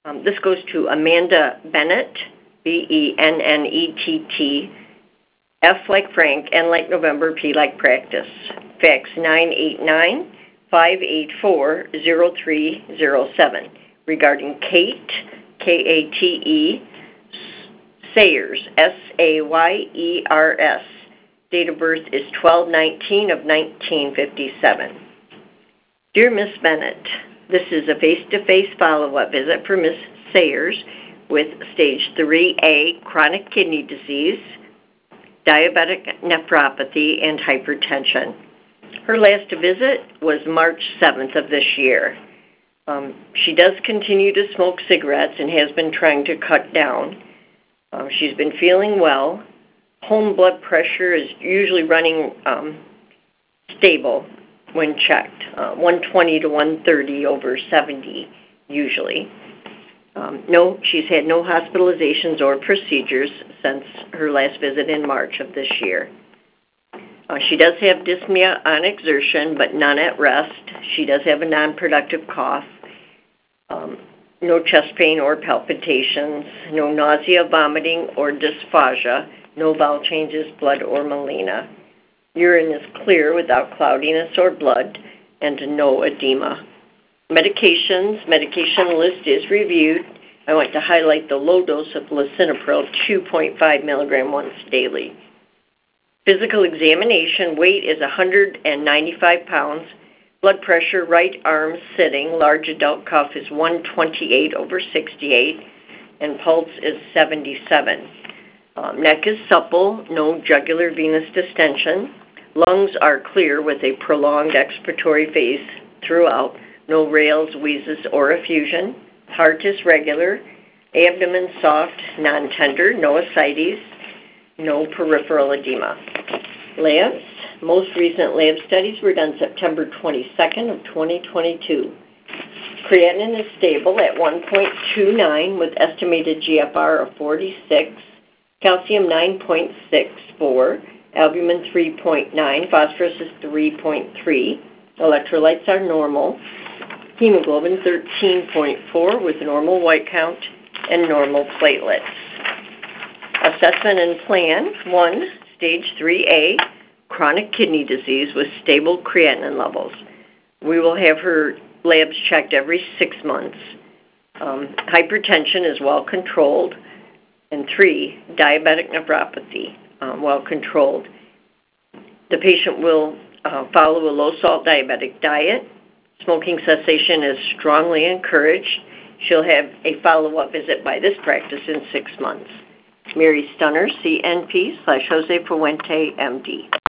This goes to Amanda Bennett, Bennett, F like Frank, N like November, P like practice. Fax 989-584-0307 regarding Kate, Kate, Sayers, Sayers. Date of birth is 12/19 of 1957. Dear Miss Bennett, this is a face-to-face follow-up visit for Miss Sayers with stage 3A chronic kidney disease, diabetic nephropathy, and hypertension. Her last visit was March 7th of this year. She does continue to smoke cigarettes and has been trying to cut down. She's been feeling well. Home blood pressure is usually running stable when checked, 120 to 130 over 70 usually. She's had no hospitalizations or procedures since her last visit in March of this year. She does have dyspnea on exertion, but none at rest. She does have a non-productive cough. No chest pain or palpitations. No nausea, vomiting, or dysphagia. No bowel changes, blood, or melena. Urine is clear without cloudiness or blood, and no edema. Medication list is reviewed. I want to highlight the low dose of lisinopril, 2.5 milligram once daily. Physical examination, weight is 195 pounds. Blood pressure, right arm sitting, large adult cuff is 128 over 68, and pulse is 77. Neck is supple, no jugular venous distension. Lungs are clear with a prolonged expiratory phase throughout. No rales, wheezes, or effusion. Heart is regular. Abdomen soft, non-tender, no ascites, no peripheral edema. Labs. Most recent lab studies were done September 22nd of 2022. Creatinine is stable at 1.29 with estimated GFR of 46, calcium 9.64, albumin 3.9, phosphorus is 3.3, electrolytes are normal, hemoglobin 13.4 with normal white count and normal platelets. Assessment and plan: 1, stage 3A, chronic kidney disease with stable creatinine levels. We will have her labs checked every 6 months. Hypertension is well controlled. And 3, diabetic nephropathy, well controlled. The patient will follow a low-salt diabetic diet. Smoking cessation is strongly encouraged. She'll have a follow-up visit by this practice in 6 months. Mary Stunner, CNP /Jose Fuente, MD.